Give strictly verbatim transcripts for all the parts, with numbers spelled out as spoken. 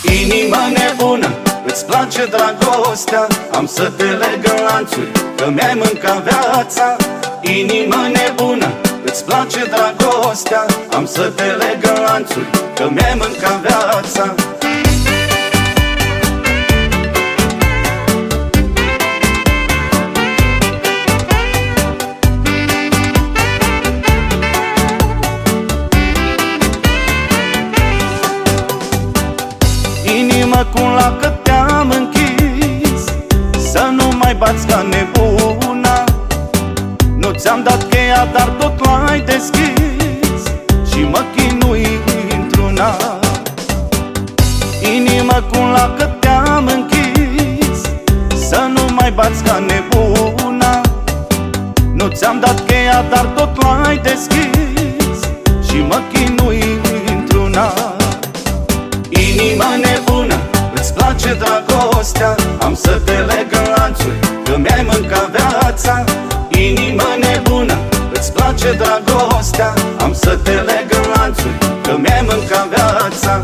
Inimă nebună, îți place dragostea, am să te leg în lanțuri, că mi-ai mâncat viața. Inimă nebună, îți place dragostea, am să te leg în lanțuri, că mi-ai mâncat viața. Inimă, cum la că te-am închis, să nu mai bați ca nebuna. Nu ți-am dat cheia, dar tot l-ai deschis și mă chinui într-una. Inimă, cum la că te-am închis, să nu mai bați ca nebuna. Nu ți-am dat cheia, dar tot l-ai deschis și mă chinui într-una. Inimă nebună, îți place dragostea, am să te leg în lanțuri, că mi-ai mâncat viața. Inimă nebună, îți place dragostea, am să te leg în lanțuri, că mi-ai mâncat viața.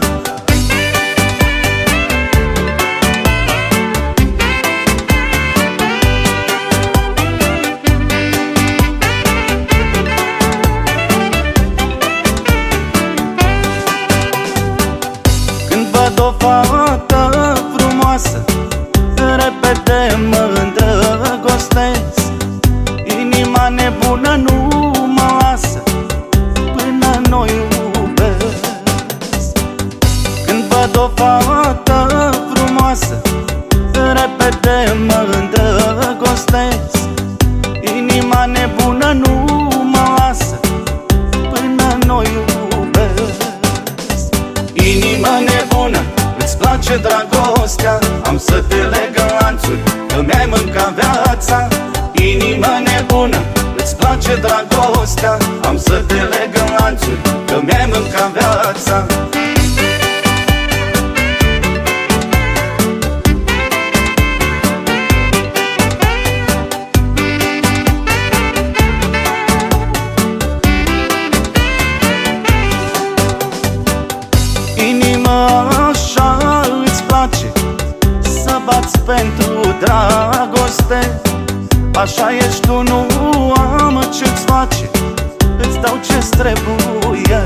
O fată frumoasă, repede mă îndrăgostesc. Inima nebună nu mă lasă până noi iubesc. Când văd o fată frumoasă, repede mă îndrăgostesc. Inima nebună nu mă lasă până noi iubesc. Inimă nebună, îți place dragostea, am să te leg în lanțuri, că mi-ai mâncat viața. Inimă nebună, îți place dragostea, am să te leg în lanțuri, că mi-ai mâncat viața. Inimă, așa îți place să bați pentru dragoste. Așa ești tu, nu am ce-ți face, îți dau ce-ți trebuie.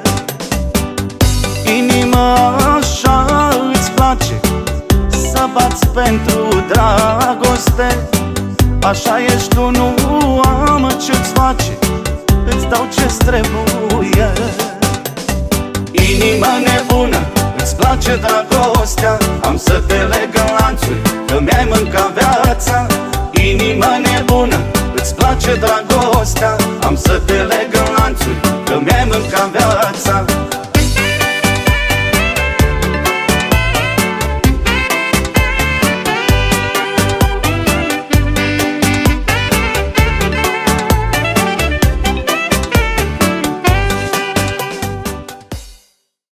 Inimă, așa îți place să bați pentru dragoste. Așa ești tu, nu am ce-ți face, îți dau ce-ți trebuie. Inimă nebună, îți place dragostea, am să te leg în lanțuri, că mi-ai mâncat viața. Inimă nebună, îți place dragostea, am să te leg în lanțuri, că mi-ai mâncat viața.